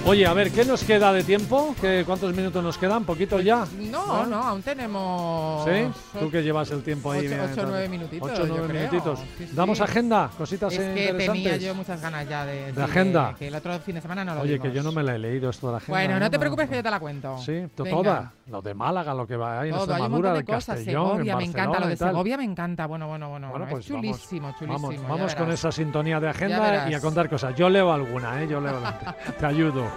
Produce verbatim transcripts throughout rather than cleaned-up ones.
Oye, a ver, ¿qué nos queda de tiempo? ¿Qué, ¿Cuántos minutos nos quedan? ¿Poquito ya? No, ¿Eh? no, aún tenemos... ¿Sí? ¿Tú que llevas el tiempo ahí? Ocho o nueve minutitos, Ocho o nueve yo minutitos. creo. Sí, ¿Damos sí. agenda? ¿Cositas Es que interesantes? tenía yo muchas ganas ya de... ¿De sí, agenda? Que, que el otro fin de semana no lo Oye, dimos. que yo no me la he leído esto de la agenda. Bueno, no te preocupes no. que yo te la cuento. Sí, to- Venga. toda. Lo de Málaga, lo que va ahí en Todo, hay un Extremadura, montón de de cosas. Castellón, Segovia, en me encanta. Lo Barcelona de y tal. Segovia me encanta. Bueno, bueno, bueno. Bueno, bueno, pues es chulísimo, vamos, chulísimo. Vamos, ya vamos con verás. esa sintonía de Ya agenda verás. y a contar cosas. Yo leo alguna, ¿eh? Yo leo alguna. Te ayudo.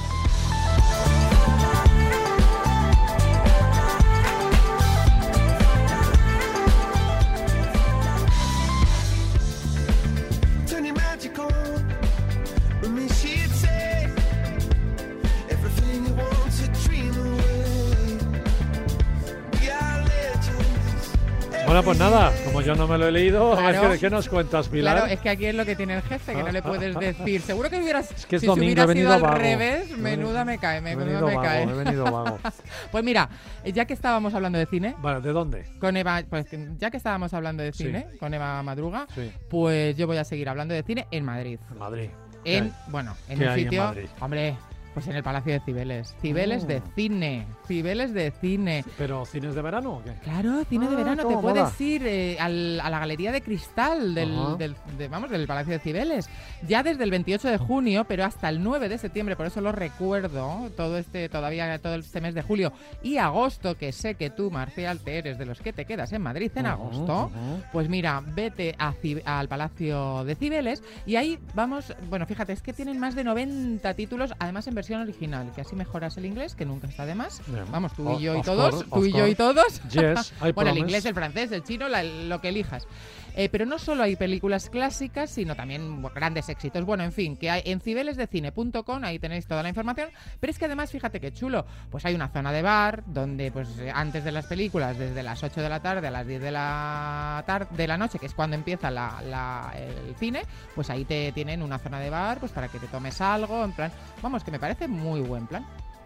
Bueno, pues nada, como yo no me lo he leído, a ver, Claro. ¿qué, qué nos cuentas, Pilar? Claro, es que aquí es lo que tiene el jefe, que no le puedes decir. Seguro que hubieras, Es que es si domingo, hubiera he venido sido al vago. revés, He menuda venido- me cae, He menuda venido me vago, cae. he venido vago. Pues mira, ya que estábamos hablando de cine, Vale, ¿de dónde? con Eva, pues ya que estábamos hablando de Sí. cine, con Eva Madruga, Sí, pues yo voy a seguir hablando de cine en Madrid. en Madrid. En, hay? bueno, en ¿Qué un hay en sitio, Madrid? hombre, pues en el Palacio de Cibeles. Cibeles Oh. de cine, Cibeles de cine. ¿Pero cines de verano o qué? Claro, cine de Ah, verano. Te cómo puedes mola. ir eh, al- a la Galería de Cristal del, Ajá. del- de- vamos, del Palacio de Cibeles. Ya desde el veintiocho de junio, pero hasta el nueve de septiembre, por eso lo recuerdo, todo este, todavía todo este mes de julio y agosto, que sé que tú, Marcial, te eres de los que te quedas en Madrid en Ujú, agosto. ujú. Pues mira, vete a Cib- al Palacio de Cibeles y ahí vamos, bueno, fíjate, es que tienen más de noventa títulos, además en versión original, que así mejoras el inglés, que nunca está de más. Bien. Vamos, tú O- y yo y of todos, course, tú of y yo y course. todos. Yes, I Bueno, el promise. inglés, el francés, el chino, la- lo que elijas. Eh, pero no solo hay películas clásicas, sino también bu- grandes éxitos. Bueno, en fin, que hay en cibelesdecine punto com, ahí tenéis toda la información. Pero es que además, fíjate qué chulo, pues hay una zona de bar donde pues eh, antes de las películas, desde las ocho de la tarde a las diez de la tarde de la noche, que es cuando empieza la, la- el cine, pues ahí te tienen una zona de bar pues para que te tomes algo, en plan, vamos, que me parece muy buen plan.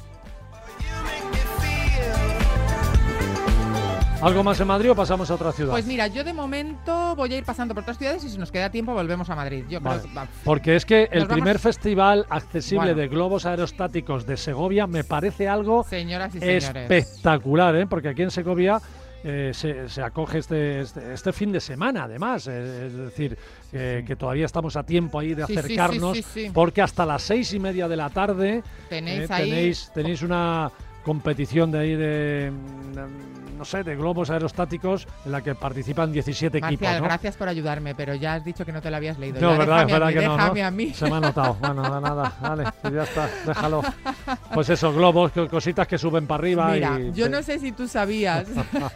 ¿Algo más en Madrid o pasamos a otra ciudad? Pues mira, yo de momento voy a ir pasando por otras ciudades y si nos queda tiempo volvemos a Madrid. Yo creo Vale. que va- Porque es que el Nos vamos- primer festival accesible Bueno. de globos aerostáticos de Segovia me parece algo Señoras y señores. espectacular, ¿eh? Porque aquí en Segovia eh, se, se acoge este, este, este fin de semana, además. eh, es decir, eh, Sí. que todavía estamos a tiempo ahí de Sí, sí, sí, acercarnos, sí, sí. porque hasta las seis y media de la tarde Tenéis eh, ahí... tenéis, tenéis una competición de ahí de, mm, no sé, de globos aerostáticos en la que participan diecisiete Marcial, equipos, ¿no? gracias por ayudarme, pero ya has dicho que no te lo habías leído. No, Ya verdad, es déjame a verdad mí, que no, déjame ¿no? a mí. Se me ha notado. Bueno, nada, nada, vale, pues ya está, déjalo. Pues eso, globos, co- cositas que suben para arriba. Mira, y yo no sé si tú sabías.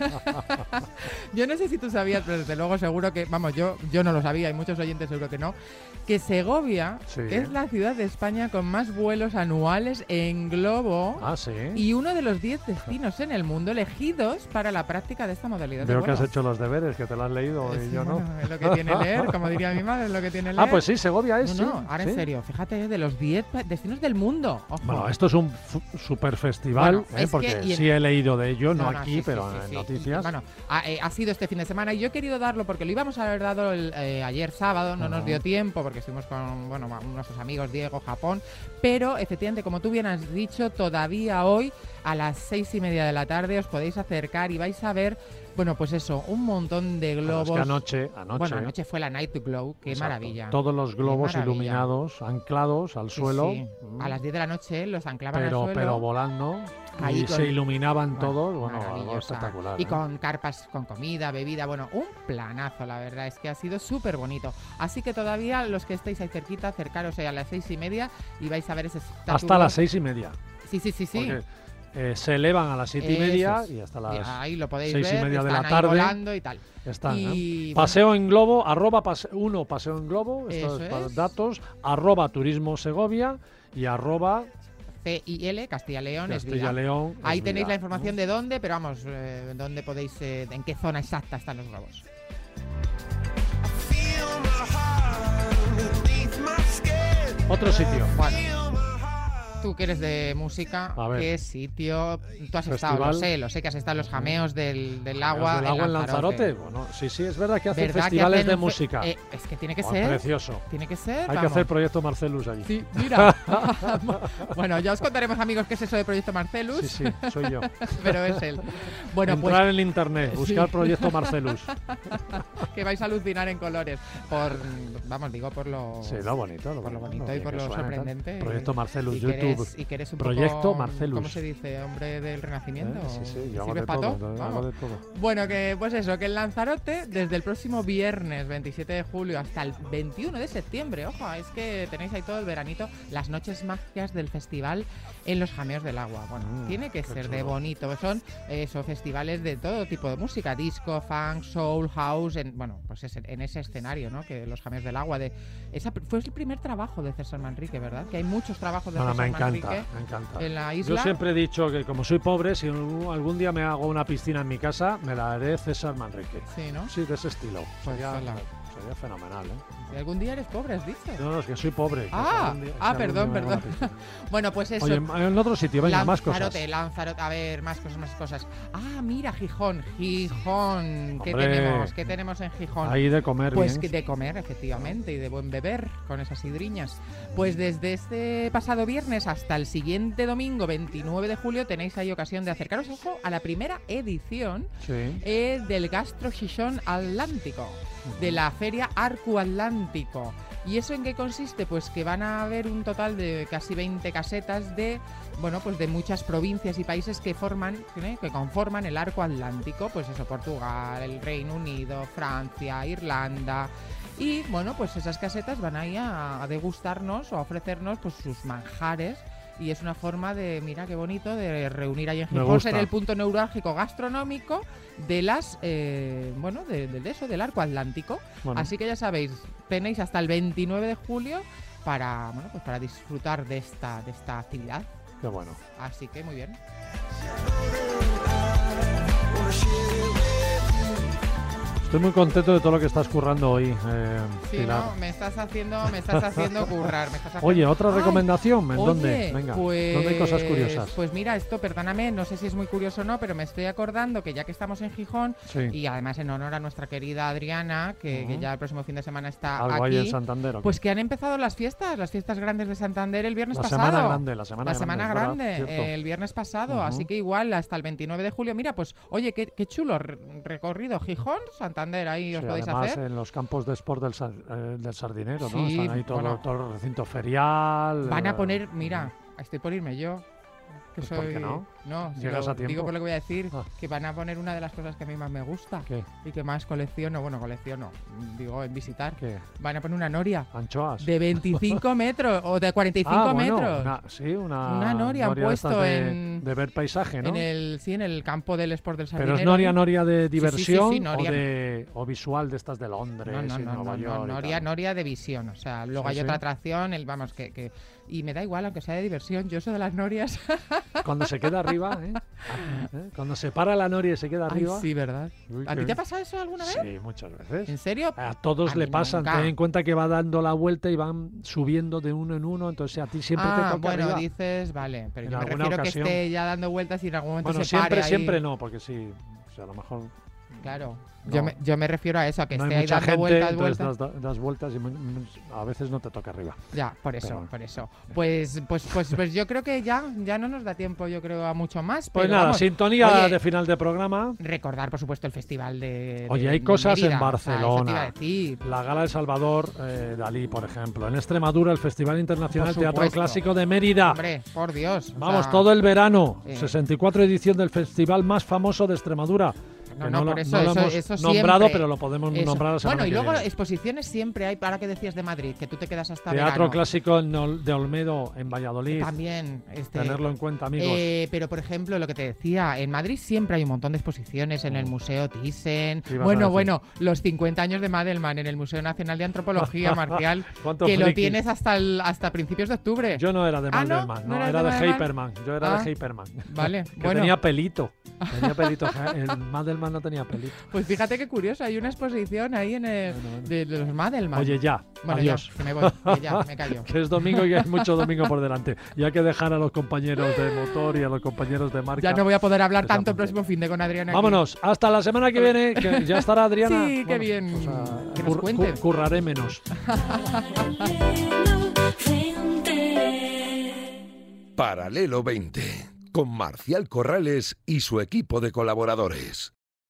Yo no sé si tú sabías, pero desde luego seguro que, vamos, yo, yo no lo sabía y muchos oyentes seguro que no, que Segovia Sí. es la ciudad de España con más vuelos anuales en globo Ah, sí. y uno de los diez destinos en el mundo elegidos para la práctica de esta modalidad de Veo que vuelo. has hecho los deberes, que te lo has leído Eh, y sí, yo no. bueno, es lo que tiene leer, como diría mi madre, es lo que tiene leer. Ah, pues sí, Segovia es. No, no, sí, ahora sí. en serio, fíjate, de los diez pa- destinos del mundo. Ojo. Bueno, esto es un fu- super festival, Bueno, ¿eh? es porque que- y en- sí he leído de ello, no, No, no, aquí, sí, sí, pero sí, en sí. noticias. Bueno, ha, eh, ha sido este fin de semana y yo he querido darlo porque lo íbamos a haber dado el, eh, ayer sábado, no nos Ajá. dio tiempo porque estuvimos con bueno, nuestros amigos Diego, Japón, pero efectivamente, como tú bien has dicho, todavía hoy a las seis y media de la tarde os podéis acercar y vais a ver, bueno, pues eso, un montón de Bueno, es globos. que anoche, anoche, Bueno, anoche fue la Night Glow, qué exacto, maravilla. todos los globos maravilla. iluminados, anclados al Sí, suelo, sí. mm, A las diez de la noche los anclaban pero, al suelo. pero volando, Ahí y con- se iluminaban Bueno, todos, bueno, algo maravillosa. espectacular. Y ¿eh? con carpas con comida, bebida, bueno, un planazo, la verdad, es que ha sido súper bonito. Así que todavía los que estéis ahí cerquita, acercaros ahí a las seis y media y vais a ver ese Statu Hasta Glow. las seis y media. Sí, sí, sí, sí. Porque eh, se elevan a las siete y Eso media es. y hasta Y las ahí lo podéis seis y ver, media de están la ahí tarde volando y tal. están. Y, ¿eh? bueno, Paseo en globo, arroba pase- uno paseo en globo, estos Eso para es. datos, arroba turismo Segovia y arroba C I L, Castilla León, es Castilla vida. León. es Ahí tenéis vida, la información ¿no? de dónde, pero vamos, eh, dónde podéis, eh, en qué zona exacta están los globos. Otro sitio. Bueno, Tú que eres de música, ¿qué sitio? Tú has Festival, estado, lo sé, lo sé que has estado en los jameos del, del agua, del agua en Lanzarote. Lanzarote. Bueno, sí, sí, es verdad que hacen ¿verdad festivales que hacen de música. Eh, es que tiene que oh, ser. Precioso. Tiene que ser. Hay vamos. que hacer Proyecto Marcelus allí. Sí, mira. Bueno, ya os contaremos, amigos, qué es eso de Proyecto Marcelus. Sí, sí, soy yo. Pero es él. Bueno, Entrar pues, en internet, buscar sí. Proyecto Marcelus. Que vais a alucinar en colores. Por, vamos, digo, por lo, sí, lo bonito, lo por lo bonito lo y por lo suena, sorprendente. Tal. Proyecto Marcelus, y YouTube. Que eres, y que eres un Proyecto poco, Marcelus. ¿cómo se dice? ¿Hombre del Renacimiento? Eh, sí, sí, yo hago ¿Sirve de, pato? todo, hago de todo. Bueno, que pues eso, que en Lanzarote, desde el próximo viernes veintisiete de julio hasta el veintiuno de septiembre, ojo, es que tenéis ahí todo el veranito, las noches mágicas del festival en los Jameos del Agua. Bueno, mm, tiene que ser chulo. De bonito. Son eso, festivales de todo tipo de música, disco, funk, soul, house, en, bueno, pues es en ese escenario, ¿no? Que los Jameos del Agua, de esa fue el primer trabajo de César Manrique, ¿verdad? Que hay muchos trabajos de bueno, César me encanta, Manrique me encanta. En la isla. Yo siempre he dicho que como soy pobre, si algún día me hago una piscina en mi casa, me la haré César Manrique. Sí, ¿no? Sí, de ese estilo. Pues sería, sería fenomenal, ¿eh? Si algún día eres pobre, has dicho. No, no, es que soy pobre. Ah, día, ah perdón, perdón. Bueno, pues eso. Oye, en otro sitio, venga, más cosas. Lanzarote, Lanzarote, a ver, más cosas, más cosas. Ah, mira, Gijón, Gijón. ¿Qué Hombre, tenemos? ¿Qué tenemos en Gijón? Ahí de comer, Pues bien. de comer, efectivamente, y de buen beber con esas sidriñas. Pues desde este pasado viernes hasta el siguiente domingo, veintinueve de julio, tenéis ahí ocasión de acercaros, ojo, a la primera edición sí. eh, del Gastro Gijón Atlántico, uh-huh. de la Feria Arcu Atlántico. ¿Y eso en qué consiste? Pues que van a haber un total de casi veinte casetas de, bueno, pues de muchas provincias y países que forman, ¿eh? que conforman el Arco Atlántico, pues eso, Portugal, el Reino Unido, Francia, Irlanda. Y bueno, pues esas casetas van ahí a, a degustarnos o a ofrecernos pues sus manjares. Y es una forma de, mira qué bonito, de reunir ahí en Gijón, ser el punto neurálgico gastronómico de las, eh, bueno, de, de eso, del Arco Atlántico. Bueno. Así que ya sabéis, tenéis hasta el veintinueve de julio para, bueno, pues para disfrutar de esta, de esta actividad. Qué bueno. Así que muy bien. Estoy muy contento de todo lo que estás currando hoy, eh, sí, Pilar. no, me estás haciendo, me estás haciendo currar. Me estás haciendo... Oye, otra recomendación, ¿en Ay, dónde? Oye, Venga, pues, ¿dónde hay cosas curiosas? Pues mira, esto, perdóname, no sé si es muy curioso o no, pero me estoy acordando que ya que estamos en Gijón, sí. y además en honor a nuestra querida Adriana, que, uh-huh. que ya el próximo fin de semana está Algo aquí, ahí en Santander, pues que han empezado las fiestas, las fiestas grandes de Santander el viernes la pasado. Semana grande, la semana la semana grande, grande, ¿verdad? el viernes pasado, uh-huh. así que igual hasta el veintinueve de julio. Mira, pues oye, qué, qué chulo recorrido Gijón, Santander, ahí os sí, podéis además, hacer. En los campos de sport del, eh, del Sardinero, sí, ¿no? Están ahí todo, bueno, todo el recinto ferial. Van eh, a poner, mira, estoy por irme yo. Que pues soy... ¿por qué no? No, si ¿Llegas lo, a tiempo? digo por lo que voy a decir, ah. que van a poner una de las cosas que a mí más me gusta. ¿Qué? Y que más colecciono, bueno, colecciono, digo, en visitar. ¿Qué? Van a poner una noria. ¿Anchoas? De veinticinco metros o de cuarenta y cinco ah, bueno, metros. Una, sí, una, una noria, noria han puesto de, en... de ver paisaje, ¿no? En el, sí, en el campo del Sport del Sardinero. Pero es noria, noria de diversión, sí, sí, sí, noria. O, de, o visual de estas de Londres no, no, y no, Nueva no, York. No, noria, noria de visión. O sea, luego ¿Sí, hay sí? otra atracción, el, vamos, que, que... Y me da igual, aunque sea de diversión, yo soy de las norias. Cuando se queda arriba, ¿eh? ¿Eh? Cuando se para la noria y se queda arriba. Ay, sí, ¿verdad? Uy, ¿A qué... ti te ha pasado eso alguna vez? Sí, muchas veces. ¿En serio? A todos a le pasan. Nunca. Ten en cuenta que va dando la vuelta y van subiendo de uno en uno, entonces a ti siempre ah, te toca bueno, arriba. dices, vale, pero En yo me alguna refiero ocasión. que esté ya dando vueltas y en algún momento Bueno, se siempre, pare ahí. siempre no, porque sí, o sea, a lo mejor... Claro, No. yo, me, yo me refiero a eso, a que no esté hay ahí mucha dando gente, vueltas, entonces vueltas. das, das vueltas y a veces no te toca arriba. Ya, por eso, Pero, por eso. Pues, pues, pues, pues yo creo que ya, ya no nos da tiempo, yo creo, a mucho más. Pues pero nada, vamos, sintonía oye, de final de programa. Recordar, por supuesto, el festival de, de Oye, hay de cosas Mérida, en Barcelona. O sea, eso te iba a decir. La Gala de Salvador eh, Dalí, por ejemplo. En Extremadura, el Festival Internacional Por Teatro supuesto. Clásico de Mérida. Hombre, por Dios. o Vamos, sea, todo el verano. sí. sesenta y cuatro edición del festival más famoso de Extremadura. No, que no, no, por lo, eso, no lo eso, hemos eso nombrado, siempre. pero lo podemos Eso. nombrar la semana Bueno, y que luego viene. exposiciones siempre hay, para que decías de Madrid, que tú te quedas hasta Teatro verano. Clásico en Ol- de Olmedo, en Valladolid. También. Este, Tenerlo en cuenta, amigos. Eh, pero, por ejemplo, lo que te decía, en Madrid siempre hay un montón de exposiciones en el Museo Thyssen. ¿Qué ibas a Bueno, decir? bueno, los cincuenta años de Madelman en el Museo Nacional de Antropología, Marcial, ¿Cuánto que lo friki? tienes hasta el, hasta principios de octubre. Yo no era de Ah, ¿no? Mandelman, ¿No no, eras era de de Madelman? Hyperman. Yo era Ah, de Hyperman. Vale, Que bueno. tenía pelito. Tenía pelito. El Madelman Adriana no tenía pelito. Pues fíjate qué curioso, hay una exposición ahí en el, Bueno, bueno. De, de los Madelman. Oye, ya, bueno, adiós. Ya, que me voy, que ya, me callo. Que es domingo y hay mucho domingo por delante. Y hay que dejar a los compañeros de motor y a los compañeros de marca. Ya no voy a poder hablar tanto el Exactamente. próximo fin de con Adriana. aquí. Vámonos, hasta la semana que viene, que ya estará Adriana. Sí, qué bien. pues, Que nos cur- cuente. cur- curraré menos. Paralelo veinte, con Marcial Corrales y su equipo de colaboradores.